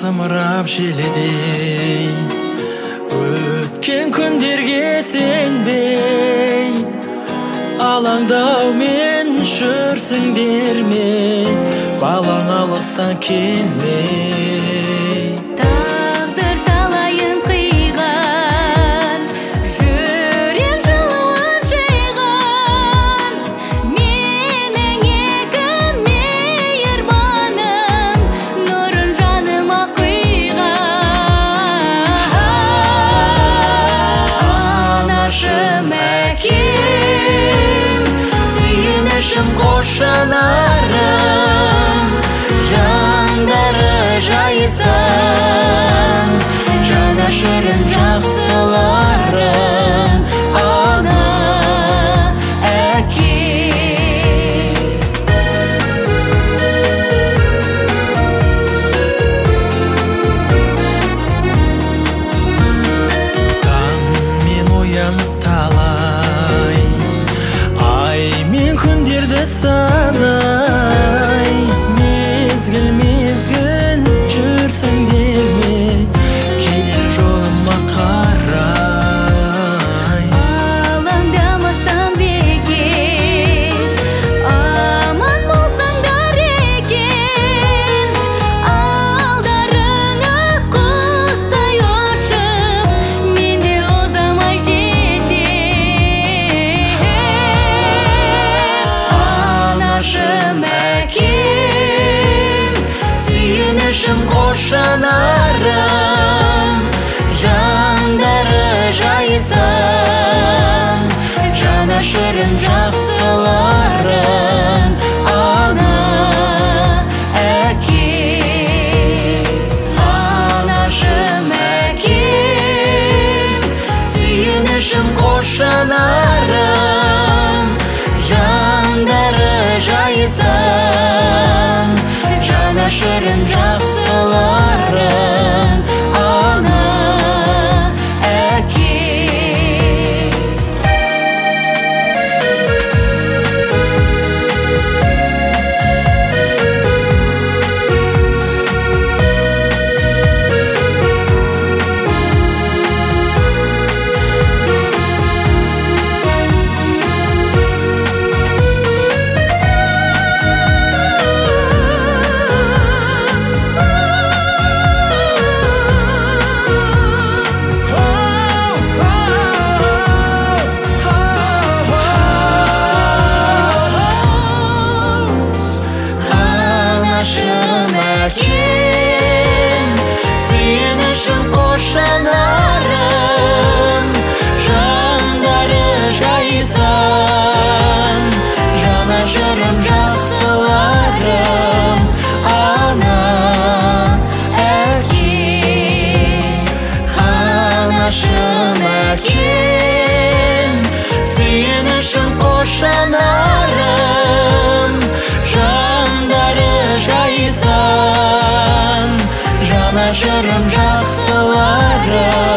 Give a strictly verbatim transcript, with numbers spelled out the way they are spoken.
зымырап желедей, өткен күндерге сенбей, алаңдаумен жүрсіңдер ме, балаң алыстан келмей. Тағдыр талайын қиған, жүрек жылуын жиған, менің екі мейірбаным, нұрын жаныма құйған. Анашым, әкем, сүйінішім қош жанарым, жандары жайсан, жанашырым жақсыларым, ана, әке. Таңмен оянып талай, ай мен күндерді санай, мезгіл мезгіл жүрсіңдер ме, келер жолыма қарай. Алаңдамастан бекер, аман болсаңдар екен, алдарыңа құстай ұшып, мен де ұзамай жетем. Анашым, әкем, сүйінішім қош жанарым, жандары жайсан, жанашырым жақсыларым, ана, әке. Анашым, әкем, сүйінішім қош жанарым, жандары жайсан, жанашырым жақсыларым, ана, әке. Анашым, әкем, сүйінішім қош жанарым, жандары жайсан, жанашырым жақсыларым, ана, әке. Анашым, әкем, сүйінішім қош жанарым, жандары жайсан, жанашырым жақсыларым.